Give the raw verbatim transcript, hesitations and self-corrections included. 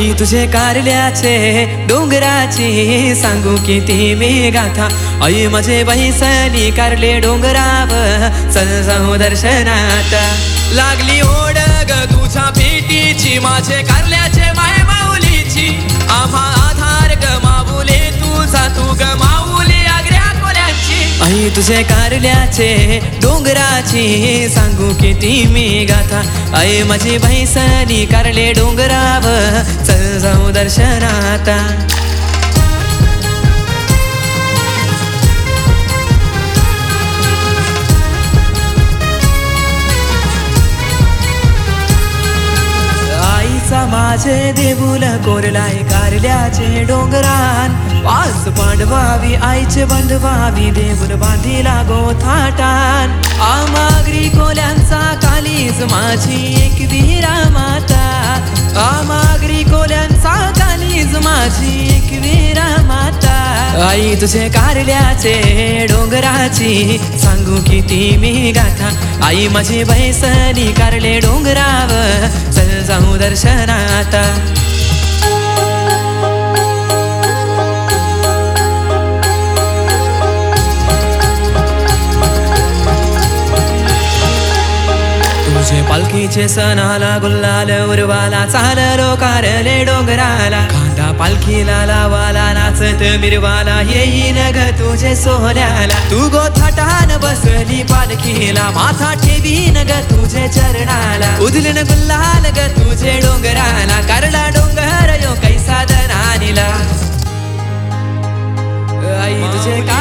आई तुझे कारल्याचे डोंगराची सांगू किती मी गाथा. आई माझे बैसली कारले डोंगरावर चल जाऊ दर्शनात. लागली ओढ ग तुझ्या भेटीची माझे कारल्याचे माय माऊलीची. आम्हा आधार ग माऊले तुझा तू ग माऊली आग्र्या कोल्याची. आई तुझे कारल्याचे डोंगराची सांगू किती मी गाथा. आई माझी बैसली कारले डोंगरावर चल जाऊ दर्शनात. माझे देऊल कोरलाय कारल्याचे डोंगरान. पाच पांडवावी आईचे बंधवावी देऊल बांधिला गोथाटान. आमागरी कोल्यांचा कालीज माझी एक वीरा माता. आमागरी कोल्यांचा कालीज माझी एक वीरा माता. आई तुझे कारल्याचे डोंगराची सांगू किती मी गाथा. आई माझी बैसली कारले डोंगरावर चल जाऊ दर्शनात. तुझे पालखीचे सणाला गुल्लाल उरवाला चाललो कारले डोंगराला. खांदा पालखीला लावाला नाचत मिरवाला येईन ग तुझे सोहळ्याला. तू गोथाटान बसली पालखीला माथा ठेवीन ग तुझे चरणाला. उधलीन गुल्लाल ग तुझे डोंगराला कारला डोंगर यो कैसा दनानीला. आई तुझे